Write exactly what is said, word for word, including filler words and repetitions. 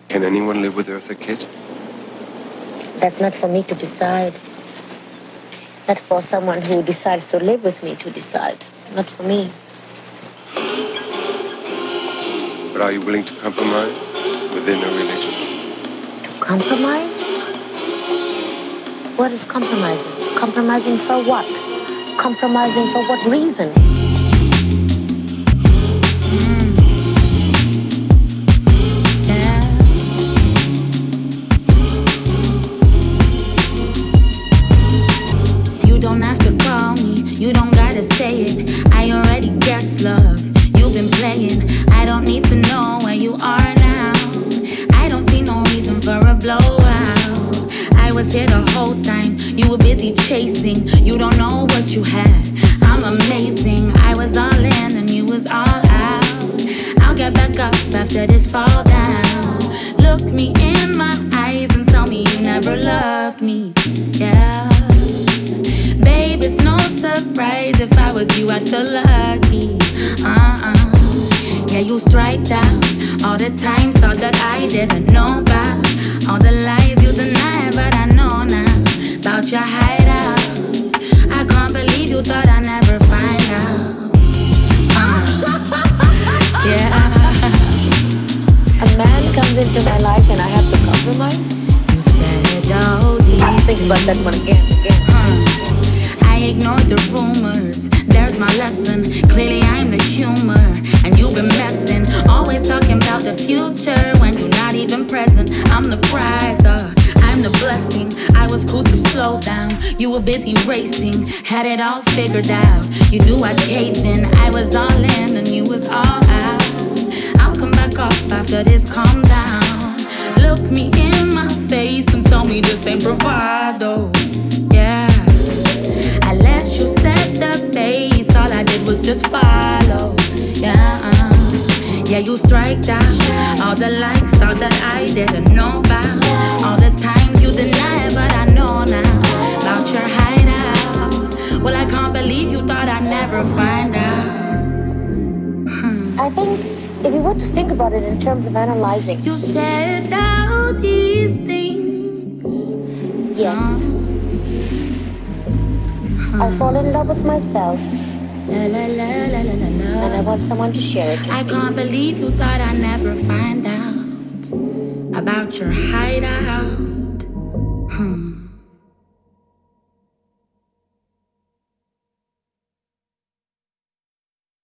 Can anyone live with Eartha Kitt? That's not for me to decide. Not for someone who decides to live with me to decide. Not for me. But are you willing to compromise within a relationship? To compromise? What is compromising? Compromising for what? Compromising for what reason? Mm. Yeah. You don't have to call me, you don't gotta say it. I already guess, love, you've been playing. I don't need to know where you are now. I don't see no reason for a blowout. I was here the whole time, you were busy chasing. You don't know what you had, I'm amazing. I was all in and you was all out. I'll get back up after this fall down. Look me in my eyes and tell me you never loved me. Yeah, babe, it's no surprise. If I was you, I'd feel lucky. Uh-uh. Yeah, you strike down all the times, thought that I didn't know about. All the lies you deny, but I know now about your hideout. I can't believe you thought I'd never find out. uh. Yeah. A man comes into my life and I have to compromise? You said all these Think about that one again, again. Uh, I ignored the rumors, there's my lesson. Clearly I'm the humor, and you've been messing. Always talking about the future when you're not even present. I'm the prize, uh, I'm the blessing. I was cool to slow down, you were busy racing. Had it all figured out, you knew I'd cave in. I was all in and you was all out. I'll come back up after this, calm down. Look me in my face and tell me this ain't bravado. Yeah, I let you set the pace, all I did was just follow. Yeah, uh. Yeah, you strike down all the likes, thought that I didn't know about. All the times you deny, but I know now about your hideout. Well, I can't believe you thought I'd never find out. hmm. I think if you were to think about it in terms of analyzing. You said all these things. Yes. Huh. I fall in love with myself. La, la, la, la, la, la, la. And I want someone to share it with I me. can't believe you thought I'd never find out about your hideout. Hmm.